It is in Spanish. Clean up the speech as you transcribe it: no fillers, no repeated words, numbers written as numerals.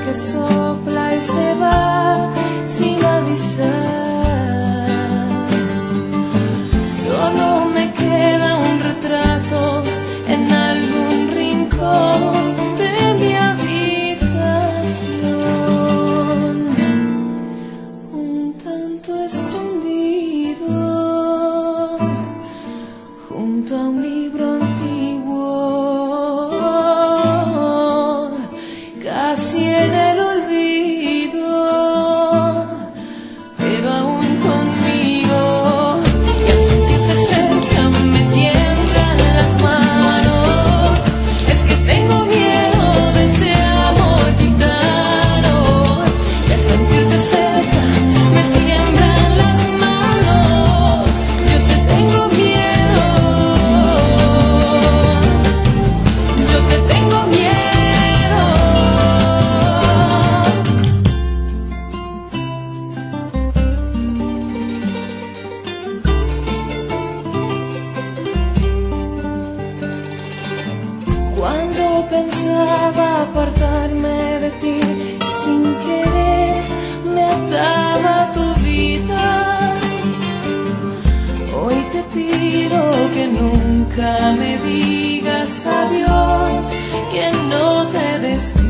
que sopla y se va sin avisar. Solo me queda un retrato en algún rincón de mi habitación, un tanto escondido junto a un libro antiguo, casi en el olvido, pero aún conmigo. Y al sentirte cerca me tiemblan las manos. Es que tengo miedo de ese amor gitano. Y al sentirte cerca me tiemblan las manos. Yo te tengo miedo. Yo te tengo miedo. Cuando pensaba apartarme de ti, sin querer me ataba a tu vida. Hoy te pido que nunca me digas adiós, que no te despidas.